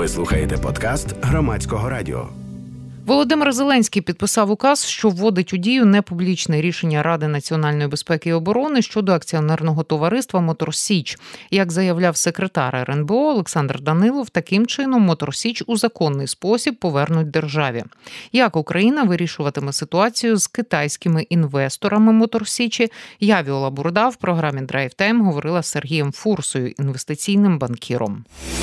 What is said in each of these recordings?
Ви слухаєте подкаст Громадського радіо. Володимир Зеленський підписав указ, що вводить у дію непублічне рішення Ради національної безпеки і оборони щодо акціонерного товариства «Мотор Січ». Як заявляв секретар РНБО Олександр Данилов, таким чином «Мотор Січ» у законний спосіб повернуть державі. Як Україна вирішуватиме ситуацію з китайськими інвесторами «Мотор Січі», я, Віола Бурда, в програмі «Драйв Тайм» говорила з Сергієм Фурсою, інвестиційним банкіром.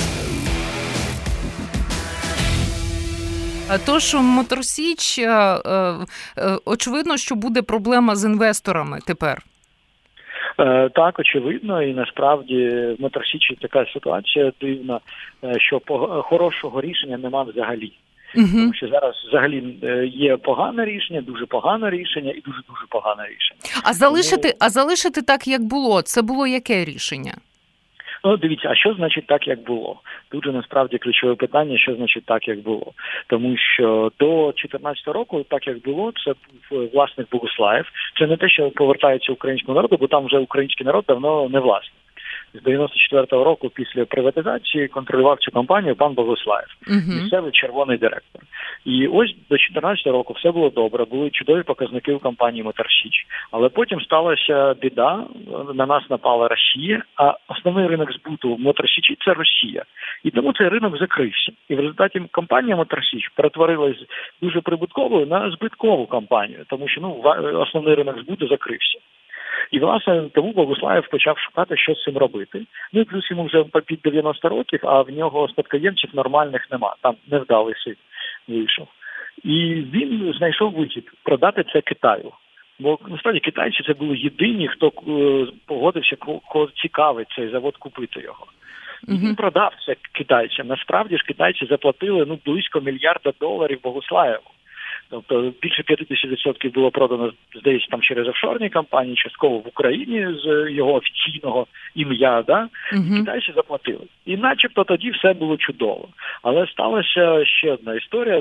Тож, «Мотор Січ», очевидно, що буде проблема з інвесторами тепер. Так, очевидно, і насправді в «Мотор Січі» така ситуація дивна, що хорошого рішення нема взагалі. Тому що зараз взагалі є погане рішення, дуже погане рішення і дуже-дуже погане рішення. А залишити так, як було, це було яке рішення? Ну, дивіться, а що значить так, як було? Тут же насправді ключове питання, що значить так, як було. Тому що до 2014 року, так як було, це був власник Богуслаєв. Це не те, що повертається українському народу, бо там вже український народ давно не власник. З 94-го року після приватизації контролював цю компанію пан Богуслаєв, місцевий червоний директор. І ось до 2014 року все було добре, були чудові показники у компанії «Мотор Січ». Але потім сталася біда, на нас напала Росія, а основний ринок збуту «Мотор Січі» – це Росія. І тому цей ринок закрився. І в результаті компанія «Мотор Січ» перетворилась з дуже прибутковою на збиткову компанію, тому що основний ринок збуту закрився. І, власне, тому Богуслаєв почав шукати, що з цим робити. Ну і плюс йому вже під 90 років, а в нього спадкоємців нормальних нема. Там невдалий син вийшов. І він знайшов вихід – продати це Китаю. Бо, насправді, китайці це були єдині, хто погодився, кого цікавить цей завод, купити його. І він продав це китайцям. Насправді ж китайці заплатили близько $1 мільярда Богуслаєву. Тобто більше 50% було продано, здається, там через офшорні компанії, частково в Україні з його офіційного ім'я, да? Китайці заплатили. І начебто тоді все було чудово. Але сталася ще одна історія.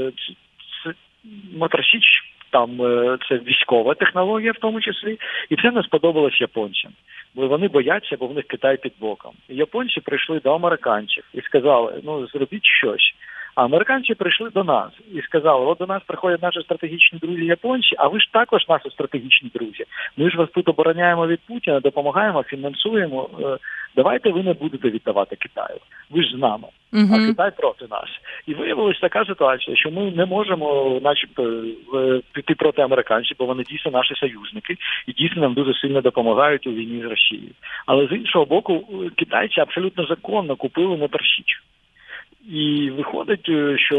«Мотор Січ», там це військова технологія в тому числі, і це не сподобалось японцям. Бо вони бояться, бо в них Китай під боком. І японці прийшли до американців і сказали, зробіть щось. А американці прийшли до нас і сказали, от до нас приходять наші стратегічні друзі японці, а ви ж також наші стратегічні друзі. Ми ж вас тут обороняємо від Путіна, допомагаємо, фінансуємо. Давайте ви не будете віддавати Китаю. Ви ж з нами, а Китай проти нас. І виявилася така ситуація, що ми не можемо начебто піти проти американців, бо вони дійсно наші союзники і дійсно нам дуже сильно допомагають у війні з Росією. Але з іншого боку, китайці абсолютно законно купили «Мотор Січ». І виходить,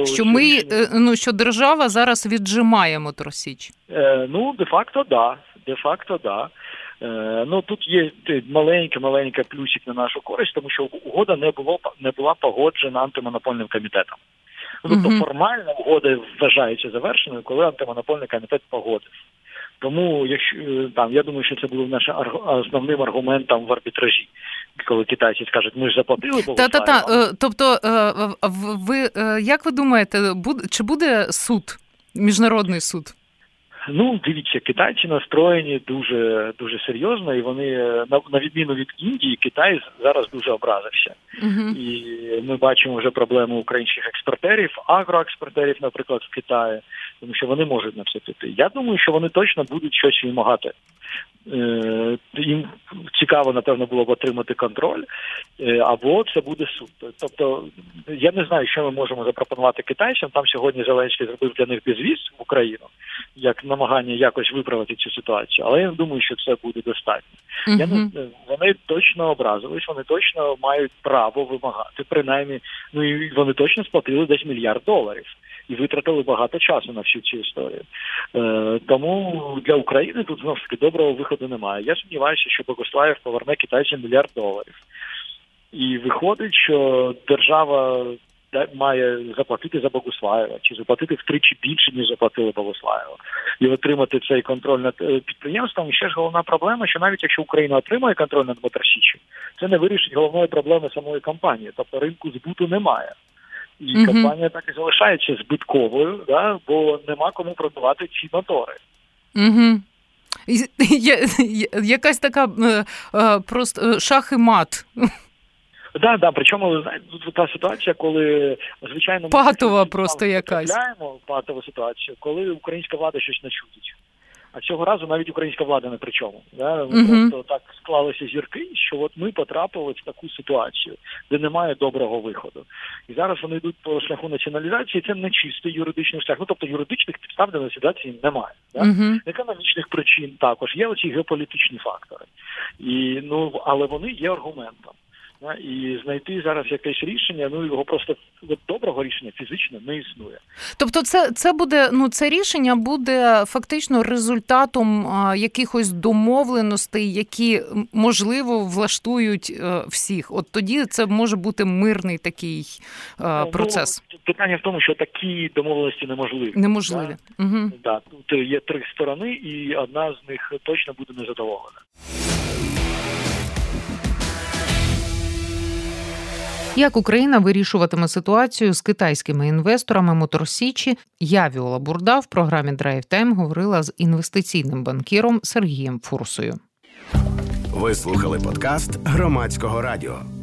що держава зараз віджимає «Мотор Січ». Де-факто, да. Тут є маленький плюсик на нашу користь, тому що угода не була погоджена антимонопольним комітетом. Тобто формально угода вважається завершеною, коли антимонопольний комітет погодив. Тому, я думаю, що це було нашим основним аргументом в арбітражі, коли китайці скажуть, ми ж заплатили Богуслаєву. Тобто, як ви думаєте, чи буде суд, міжнародний суд? Дивіться, китайці настроєні дуже, дуже серйозно, і вони, на відміну від Індії, Китай зараз дуже образився. І ми бачимо вже проблеми українських експортерів, агроекспортерів, наприклад, в Китаї, тому що вони можуть на це піти. Я думаю, що вони точно будуть щось вимагати. Їм цікаво, напевно, було б отримати контроль, або це буде суд. Тобто, я не знаю, що ми можемо запропонувати китайцям. Там сьогодні Зеленський зробив для них безвіз в Україну, як намагання якось виправити цю ситуацію. Але я думаю, що це буде достатньо. Вони точно образились, вони точно мають право вимагати, принаймні, і вони точно сплатили десь $1 мільярд. І витратили багато часу на всю цю історію. Тому для України тут, знову ж таки, доброго виходу немає. Я сподіваюся, що Богуслаєв поверне китайцям $1 мільярд. І виходить, що держава має заплатити за Богуслаєва, чи заплатити втричі більше, ніж заплатили Богуслаєва. І отримати цей контроль над підприємством. І ще ж головна проблема, що навіть якщо Україна отримає контроль над «Мотор Січі», це не вирішить головної проблеми самої компанії. Тобто ринку збуту немає. І компанія так і залишається збитковою, бо нема кому продавати ці мотори. Якась така просто шах і мат. Да, причому, ви знаєте, тут та ситуація, коли, звичайно... Патова просто якась. Патову ситуацію, коли українська влада щось не чудить. А цього разу навіть українська влада не при чому. Да? Просто так склалися зірки, що от ми потрапили в таку ситуацію, де немає доброго виходу. І зараз вони йдуть по шляху націоналізації, це не чистий юридичний шлях. Тобто юридичних підстав для націоналізації немає. Да? Економічних причин також, є оці геополітичні фактори. Але вони є аргументом. І знайти зараз якесь рішення, його просто доброго рішення фізично не існує. Тобто це буде, це рішення буде фактично результатом якихось домовленостей, які, можливо, влаштують всіх. От тоді це може бути мирний такий процес. Питання в тому, що такі домовленості неможливі. Неможливі. Да? Угу. Да. Тут є 3 сторони, і одна з них точно буде незадоволена. Як Україна вирішуватиме ситуацію з китайськими інвесторами Моторсічі, я, Віола Бурда, в програмі Drive Time говорила з інвестиційним банкіром Сергієм Фурсою. Ви слухали подкаст Громадського радіо.